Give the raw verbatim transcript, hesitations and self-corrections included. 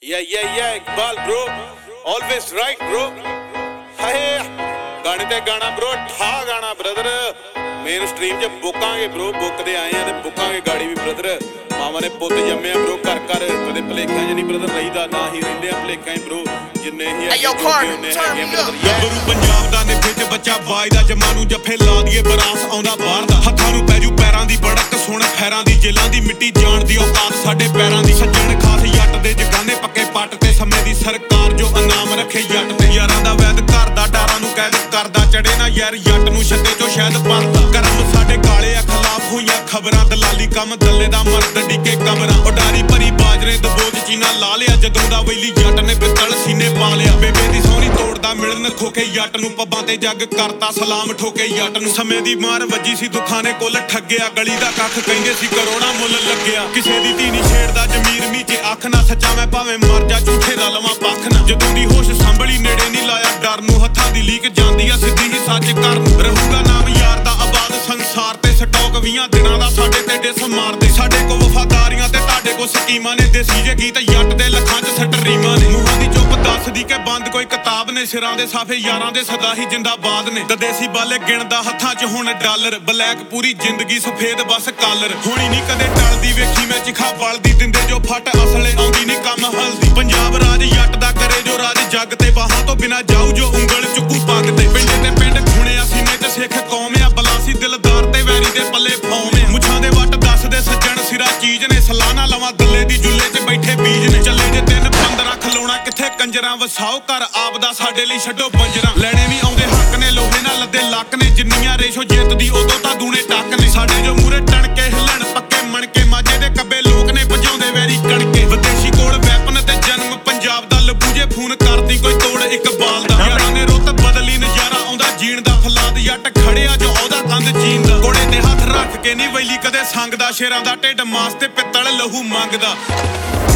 Yeah, yeah, yeah, Iqbal bro, always right bro. Hey, गाने ते गाना bro, ठा गाना brother. मेन स्ट्रीम च बुकांगे bro, बुकदे आए हैं ते बुकांगे गाड़ी भी brother. मामा ने पुत जम्मे bro, घर घर कदे भलेखां च नहीं brother रहीदा ना ही रहिंदे आ भलेखां bro. जिन्ने ही है उन्ने है brother. ਗੱਭਰੂ ਪੰਜਾਬ ਦਾ ਨੇ ਵਿੱਚ ਬੱਚਾ ਬਾਜ ਦਾ ਜਮਾ ਨੂੰ ਜੱਫੇ ਲਾ ਦੀਏ ਬਰਾਸ ਆਉਂਦਾ ਬਾਹਰ ਦਾ ਹੱਥਾਂ ਨੂੰ ਪੈਜੂ ਪੈਰਾਂ ਦੀ ਬੜਕ ਸੁਣ ਖੈਰਾਂ ਦੀ ਜੇਲਾਂ ਦੀ ਮਿੱਟੀ ਜਾਣ ਦੀ ਔਕਾਤ ਸਾਡੇ ਪੈਰਾਂ ਦੀ ਸੱਜਣ ਖਾਸ ਜੱਟ ਦੇ ਜਗਾਨੇ ਪੱਕੇ ਪੱਟ ਤੇ ਸਮੇਂ ਦੀ ਸਰਕਾਰ ਜੋ ਇਨਾਮ ਰੱਖੇ ਜੱਟ ਤੇ ਯਾਰਾਂ ਦਾ ਵੈਦ ਘਰ ਦਾ ਡਾਰਾਂ ਨੂੰ ਕੈਦ ਕਰਦਾ ਚੜੇ ਨਾ ਯਾਰ ਜੱਟ ਨੂੰ ਛੱਤੇ ਚੋਂ ਸ਼ਾਇਦ ਪਰਦਾ ਕਰਮ ਸਾਡੇ ਕਾਲੇ ਆ ਖਿਲਾਫ ਹੋਈਆਂ ਖਬਰਾਂ ਦਲਾਲੀ ਕੰਮ ਦੱਲੇ ਦਾ ਮਰਦ ਡਿੱਗੇ ਕਮਰਾਂ ਉਡਾਰੀ ਭਰੀ ਬਾਜਰੇ ਦਬੋਚ ਚੀਨਾ ਲਾ ਲਿਆ ਜਦੋਂ ਦਾ ਵੈਲੀ ਜੱਟ ਨੇ ਪਿੱਤਲ ਸੀਨੇ ਪਾ ਲਿਆ ਬੇਬੇ ਦੀ ਸੋਹਣੀ ਤੋੜਦਾ ਮਿਲਣ ਖੋਕੇ ਜੱਟ ਨੂੰ ਪੱਬਾਂ ਤੇ ਜੱਗ ਕਰਤਾ ਸਲਾਮ ਠੋਕੇ ਜੱਟ ਨੂੰ ਸਮੇਂ ਦੀ ਮਾਰ ਵੱਜੀ ਸੀ ਦੁੱਖਾਂ ਨੇ ਕੁੱਲ ਠੱਗਿਆ ਗਲੀ ਦਾ ਕੱਖ ਕਹਿੰਦੇ ਸੀ ਕਰੋਨਾ ਮੁੱਲ ਲੱਗਿਆ ਕਿਸੇ ਦੀ ਧੀ ਨਹੀਂ ਛੇੜਦਾ ਜ਼ਮੀਰ ਮੀਚੇ ਅੱਖ ਨਾ ਸੱਚਾ ਮੈਂ ਭਾਵੇਂ ਮਰ ਜਾ ਝੂਠੇ ਦਾ ਲਵਾਂ ਪੱਖ ਨਾ ਜਦੋਂ ਦੀ ਹੋਸ਼ ਸੰਭਲੀ ਨੇੜੇ ਨਹੀਂ ਲਾਇਆ ਡਰ ਨੂੰ ਹੱਥਾਂ ਦੀ ਲੀਕ ਜਾਂਦੀ ਆ ਸਿੱਧੀ ਹੀ ਸੱਚ ਕਰਨ ਰਹੂਗਾ ਨਾਮ ਯਾਰ ਦਾ ਆਬਾਦ ਸੰਸਾਰ ਤੇ ਸਟਾਕ ਵੀਹਾਂ ਦਿਨਾਂ ਦਾ ਸਾਡੇ ਤੇ ਡਿਸ ਮਾਰਦੇ ਸਾਡੇ ਕੋ ਵਫਾਦਾਰੀਆਂ ਤੇ ਤੁਹਾਡੇ ਕੋ ਸਕੀਮਾਂ ਨੇ ਦੇਸੀ ਜੇ ਗੀਤ ਜੱਟ ਦੇ ਲੱਖਾਂ ਚ ਸਟਰੀਮਾਂ ਨੇ ਮੂੰਹਾਂ ਦੀ ਚੁੱਪ ਦੱਸਦੀ ਕਿ ਬੰਦ ਕੋਈ ਕਿਤਾਬ ਨੇ ਸਿਰਾਂ ਦੇ ਸਾਫੇ ਯਾਰਾਂ ਦੇ ਸਦਾ ਹੀ ਜਿੰਦਾਬਾਦ ਨੇ ਤੇ ਦੇਸੀ ਬਾਲੇ ਗਿਣਦਾ ਹੱਥਾਂ ਚ ਹੁਣ ਡਾਲਰ ਬਲੈਕ ਪੂਰੀ ਜ਼ਿੰਦਗੀ ਸਫੇਦ ਬਸ ਕਾਲਰ ਹੋਣੀ ਨਹੀਂ ਕਦੇ ਟਲਦੀ ਵੇਖੀ ਮੈਂ ਚਿਖਾ ਬਲਦੀ ਦਿੰਦੇ ਜੋ ਫੱਟ ਅਸਲੇ ਆਉਂਦੀ ਨਹੀਂ ਕੰਮ ਹਲਦੀ ਪੰਜਾਬ ਰਾਜ ਜੱਟ ਦਾ ਕਰੇ ਜੋ ਰਾਜ ਜੱਗ ਤੇ ਬਾਹਾਂ ਤੋਂ ਬਿਨਾ ਜਾਊ ਜੋ ਉਂਗਲ ਚੁੱਕੂ ਪੱਗ ਤੇ ਪਿੰਡੇ ਤੇ ਪਿੰਡ ਖੁਣਿਆ ਸੀਨੇ ਚ ਸਿੱਖ ਕੌਮ ਆ ਬਲਾਸੀ ਦਿਲਦਾਰ ਤੇ ਵੈਰੀ ਦੇ ਪੱਲੇ ਫੌਮ ਆ ਮੁੱਛਾਂ ਦੇ ਵੱਟ ਦੱਸਦੇ ਸੱਜਣ ਸਿਰਾ ਚੀਜ਼ ਨੇ ਸਲਾਨਾ ਲਵਾਂ ਦੱਲੇ ਦੀ ਜੁੱਲੇ ਚ ਬੈਠੇ ਬੀਜ ਨੇ ਚੱਲੇ ਜੇ ਤਿੰਨ ਪੰਦਰਾਂ ਖਲੋਣਾ ਕਿੱਥੇ ਕੰਜਰਾਂ ਵਸਾਓ ਘਰ ਆਪ ਦਾ ਸਾਡੇ ਲਈ ਛੱਡੋ ਬੰਜਰਾਂ ਲੈਣੇ ਵੀ ਆਉਂਦੇ ਹੱਕ ਨੇ ਲੋਹੇ ਨਾਲ ਲੱਦੇ ਲੱਕ ਨੇ ਜਿੰਨੀਆਂ ਰੇਸ਼ੋ ਜਿੱਤਦੀ ਉਦੋਂ ਤਾਂ ਦੂਣੇ ਟੱਕ ਨੇ ਸਾਡੇ ਜੋ ਮੂਰੇ ਟਣ ਕੇ ਹਿੱਲਣ ਪੱਕੇ ਮਣ ਕੇ ਮਾਝੇ ਦੇ ਕੱਬੇ ਲੋਕ ਨੇ ਭਜਾਉਂਦੇ ਵੈਰੀ ਕਣਕੇ ਵਿਦੇਸ਼ੀ ਕੋਲ ਵੈਪਨ ਤੇ ਜਨਮ ਪੰਜਾਬ ਦਾ ਲਬੂਜੇ ਫੋਨ ਕਰਦੀ ਕੋਈ ਤੋੜ ਇਕਬਾਲ ਦਾ ਯਾਰਾਂ ਨੇ ਰੁੱਤ ਬਦਲੀ ਨਜ਼ਾਰਾ ਆਉਂਦਾ ਜੀਣ ਦਾ ਫਲਾਦ ਜੱਟ ਖੜਿਆ ਜੋ ਉਹਦਾ ਕੰਧ ਜੀਣ ਦਾ ਕੋੜੇ ਤੇ ਹੱਥ ਰੱਖ ਕੇ ਨਹੀਂ ਵੈਲੀ ਕਦੇ ਸੰਗ ਦਾ ਸ਼ੇਰਾਂ ਦਾ ਢਿੱਡ ਮਾਸ ਤੇ ਪਿੱਤਲ ਲਹੂ ਮੰਗਦਾ